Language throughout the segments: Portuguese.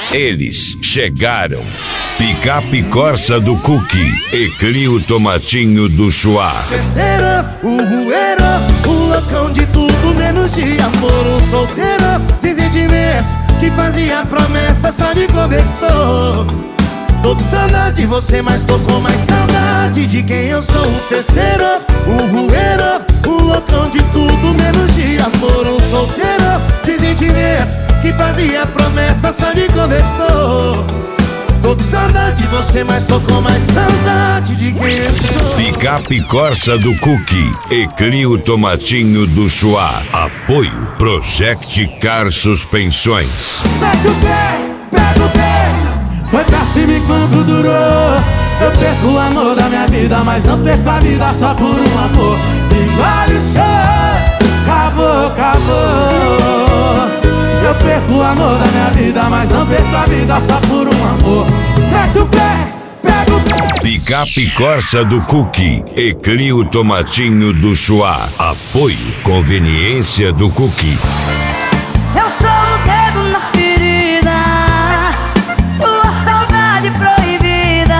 Eles chegaram. Picape Corsa do Cookie e Clio Tomatinho do Chuá. Besteira, o rueiro, o loucão de tudo menos de amor. Um solteiro, sem sentimento, que fazia promessa só de cobertor. Tô com saudade de você, mas tô com mais saudade de quem eu sou. O festeiro, o rueiro, o loucão de tudo menos de amor. Um solteiro, sem sentimento, que fazia promessa só de cobertor. Tô com saudade de você, mas tô com mais saudade de quem eu sou. Picape Corsa do Cookie e Clio Tomatinho do Chuá. Apoio Project Car Suspensões. Mete o pé, pega o pé. Foi péssimo enquanto durou. Eu perco o amor da minha vida, mas não perco a vida só por um amor. Engole o chão, acabou, acabou. Eu perco o amor da minha vida, mas não perco a vida só por um amor. Mete o pé, pega o pé. Picape Corsa do Cookie e Clio Tomatinho do Chuá. Apoio Conveniência do Cookie. Eu sou o dedo na ferida, sua saudade proibida,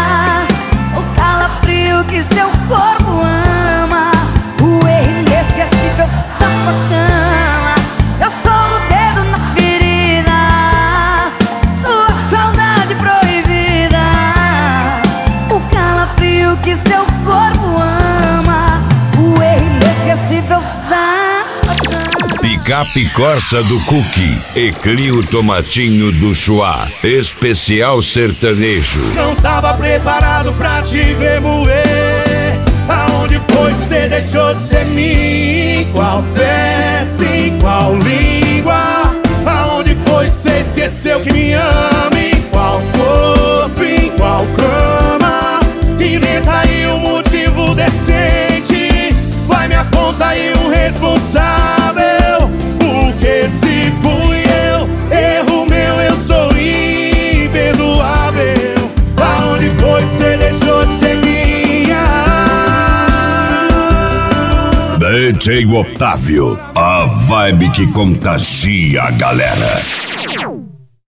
o calafrio que seu corpo ama, o erro inesquecível da sua cama. Eu sou o dedo na ferida, sua saudade proibida, o calafrio que seu corpo ama, o erro inesquecível da sua cama. Picape Corsa do Cookie e Clio Tomatinho do Chuá. Especial sertanejo. Não tava preparado pra te ver moer. Aonde foi que você deixou de ser mim? Qual peça, em qual língua? Aonde foi que você esqueceu que me ama? Em qual corpo, em qual cama? Inventa aí um motivo decente. Vai, me aponta aí um responsável. Porque se fui eu, erro meu, eu sou imperdoável. Aonde foi que você deixou de ser minha? DJ Otávio, a vibe que contagia a galera.